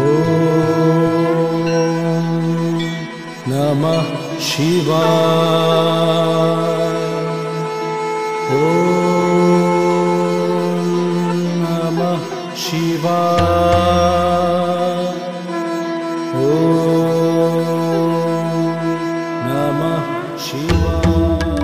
ॐ नमः शिवाय। ॐ नमः शिवाय। ॐ नमः शिवाय।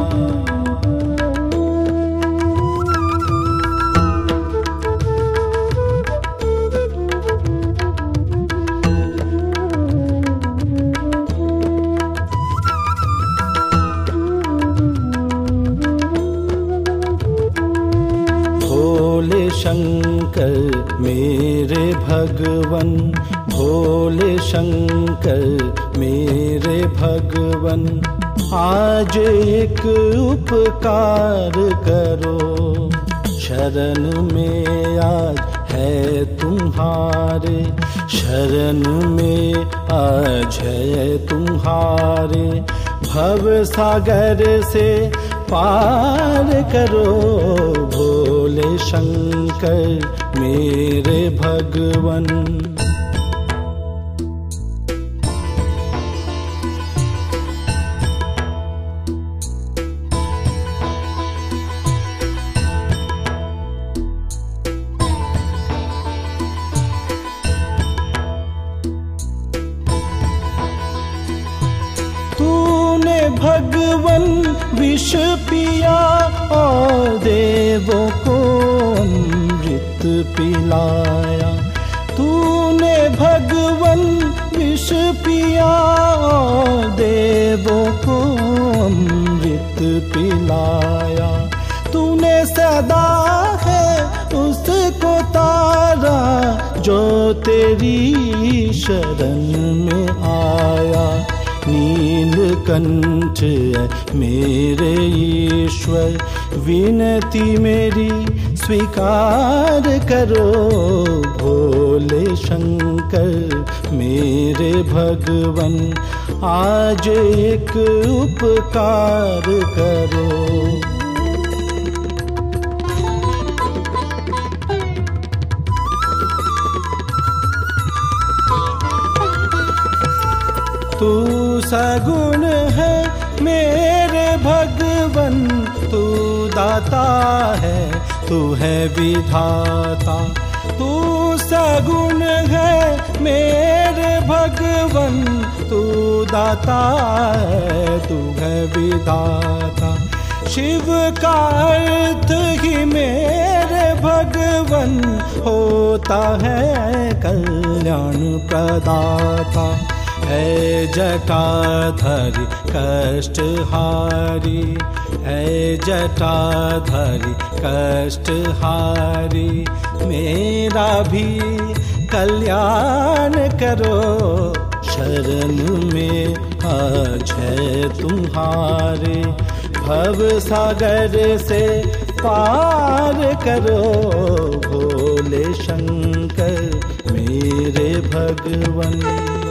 भोले शंकर मेरे भगवन, भोले शंकर मेरे भगवन, आज एक उपकार करो। शरण में आज है तुम्हारे, शरण में आज है तुम्हारे। भव सागर से पार करो भोले शंकर मेरे भगवन। तूने भगवन विष पिया और देवों को अमृत पिलाया। तूने भगवन विष पिया और देवों को अमृत पिलाया। तूने सदा है उसको तारा जो तेरी शरण में आया। नीलकंठ मेरे ईश्वर, विनती मेरी स्वीकार करो। भोले शंकर मेरे भगवन, आज एक उपकार करो। तू सगुण है मेरे भगवन, तू दाता है, तू है विधाता। तू सगुण है मेरे भगवन, तू दाता है, तू है विधाता। शिव का अर्थ ही मेरे भगवन होता है कल्याण प्रदाता। है जटाधारी कष्टहारी, है जटाधारी कष्टहारी। मेरा भी कल्याण करो, शरण में आज है तुम्हारे। भव सागर से पार करो भोले शंकर मेरे भगवन।